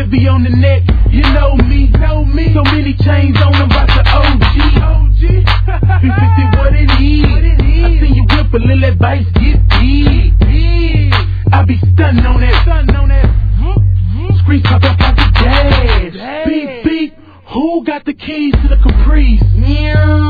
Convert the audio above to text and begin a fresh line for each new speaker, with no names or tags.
heavy on the neck, you know me. So many chains on them, about the OG. 350 what it is. I seen you whip a little advice, get big. I be stunning on that. Screech pop up out the gas. Beep, beep. Who got the keys to the Caprice?